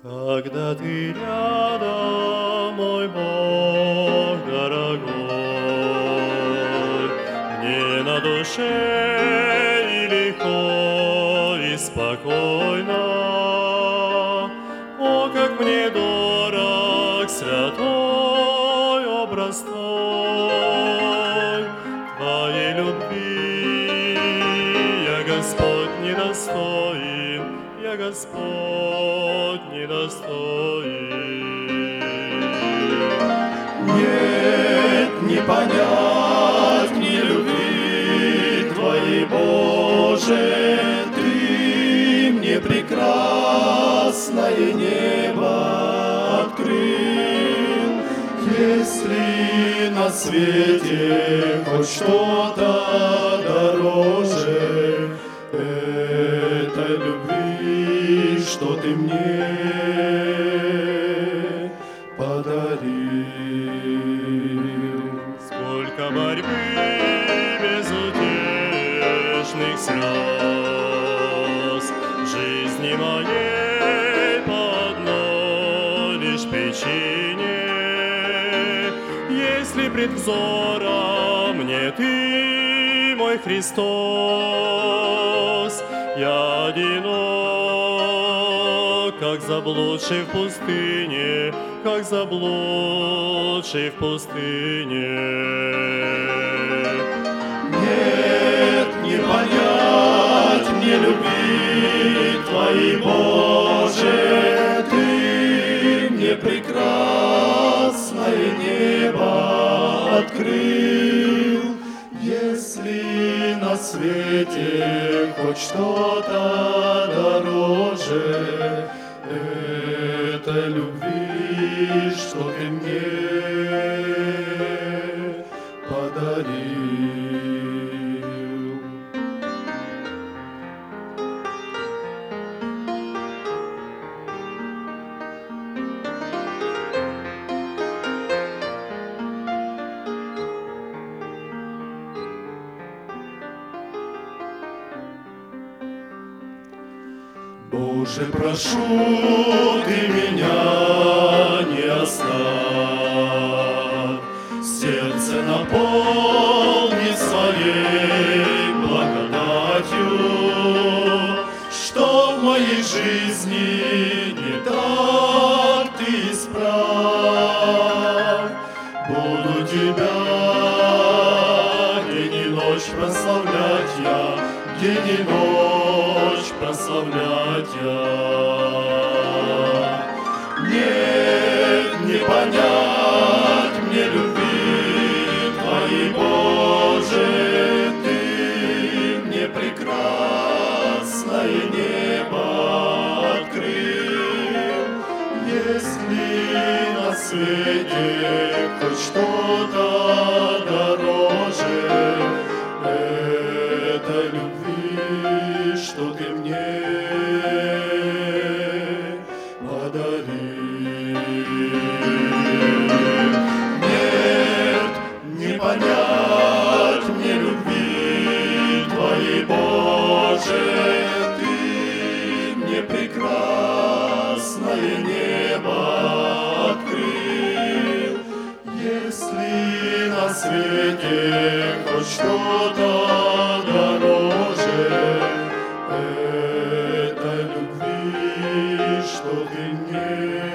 Когда ты рядом, мой Бог дорогой, мне на душе и легко, и спокойно. О, как мне дорог святой образ Твой, Твоей любви я, Господь, недостоин, я, Господь, недостоин. Нет, не понять мне любви Твоей, Боже, Ты мне прекрасное небо открыл. Если на свете хоть что-то дороже этой любви, что Ты мне подарил. Сколько борьбы, безутешных слез в жизни моей по одной лишь причине. Если пред взором мне Ты, мой Христос, я одинок, как заблудший в пустыне, как заблудший в пустыне. Нет, не понять мне любви Твоей, Боже, Ты мне прекрасное небо открыл. Если на свете хоть что-то дороже этой любви, что Ты мне подарил. Боже, прошу, Ты меня не оставь, сердце наполни своей благодатью, что в моей жизни не так Ты исправь. Буду Тебя день и ночь прославлять я, день и ночь прославлять я. Нет, не понять мне любви Твоей, Боже, Ты мне прекрасное небо открыл. Если на свете хоть что-то дороже этой любви, что Ты мне подарил. Нет, не понять мне любви Твоей, Боже, Ты мне прекрасное небо открыл. Если на свете хоть что-то дороже этой любви, что Ты мне